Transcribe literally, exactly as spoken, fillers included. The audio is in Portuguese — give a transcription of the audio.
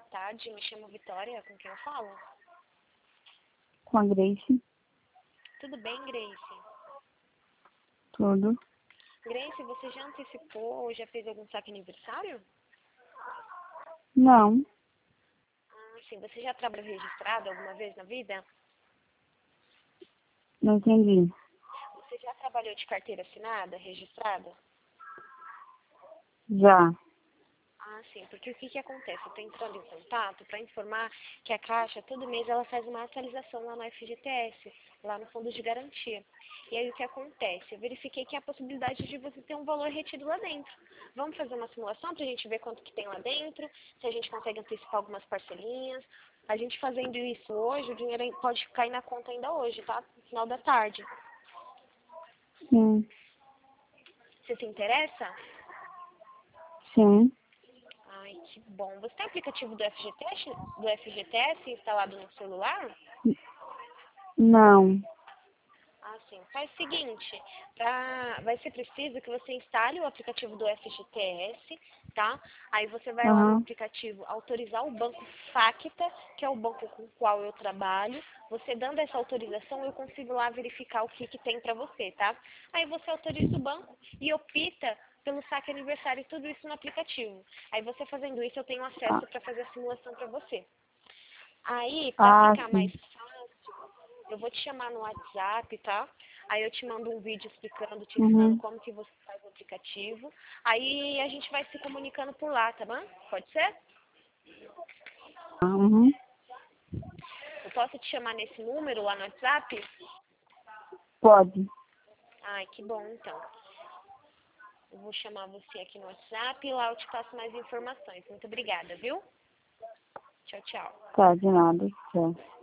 tarde, me chamo Vitória, com quem eu falo? Com a Grace. Tudo bem, Grace? Tudo. Grace, você já antecipou ou já fez algum saque aniversário? Não, Ah, sim. Você já trabalhou registrado alguma vez na vida? não entendi. Você já trabalhou de carteira assinada, registrada? Já. Ah, sim, porque o que que acontece? Eu estou entrando em contato para informar que a Caixa, todo mês, ela faz uma atualização lá no F G T S, lá no Fundo de Garantia. E aí o que acontece? Eu verifiquei que há a possibilidade de você ter um valor retido lá dentro. Vamos fazer uma simulação para a gente ver quanto que tem lá dentro, se a gente consegue antecipar algumas parcelinhas. A gente fazendo isso hoje, o dinheiro pode cair na conta ainda hoje, tá? No final da tarde. Sim. Você se interessa? Sim. Ai, que bom. Você tem aplicativo do F G T S, do F G T S instalado no celular? Não. Ah, sim. Faz o seguinte, pra, vai ser preciso que você instale o aplicativo do F G T S, tá? Aí você vai lá no Aham. aplicativo autorizar o banco Facta, que é o banco com o qual eu trabalho. Você dando essa autorização, eu consigo lá verificar o que, que tem pra você, tá? Aí você autoriza o banco e opta pelo saque aniversário e tudo isso no aplicativo. Aí você fazendo isso, eu tenho Ah, acesso para fazer a simulação pra você. Aí, pra ah, ficar mais sim. fácil, eu vou te chamar no WhatsApp, tá? Aí eu te mando um vídeo explicando, te ensinando Uhum. como que você faz o aplicativo. Aí a gente vai se comunicando por lá, tá bom? Pode ser? Ah, Uhum. Eu posso te chamar nesse número lá no WhatsApp? Pode. Ai, que bom, então. Eu vou chamar você aqui no WhatsApp e lá eu te passo mais informações. Muito obrigada, viu? Tchau, tchau. Tá, de nada. Tchau.